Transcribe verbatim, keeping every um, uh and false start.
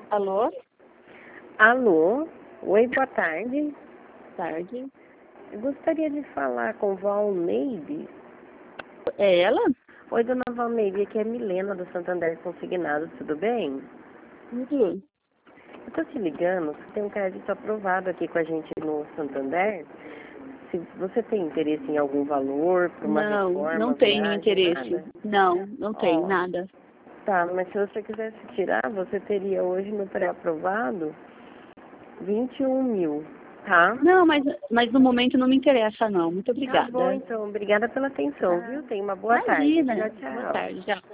Alô? Alô? Oi, boa tarde. Tarde. Eu gostaria de falar com Valneide. É ela? Oi, dona Valneide, aqui é Milena do Santander Consignado, tudo bem? Tudo. Eu tô te ligando, você tem um crédito aprovado aqui com a gente no Santander. Se você tem interesse em algum valor para uma Não, reforma, não tenho viagem, interesse. nada? Não, não tenho Ó, nada. tá, mas se você quisesse tirar, você teria hoje no pré-aprovado vinte e um mil, tá? Não, mas, mas no momento não me interessa, não. Muito Tá bom, obrigada. então. Obrigada pela atenção, viu? Tenha uma boa tarde. Imagina. Tchau, Boa tchau. tarde, tchau.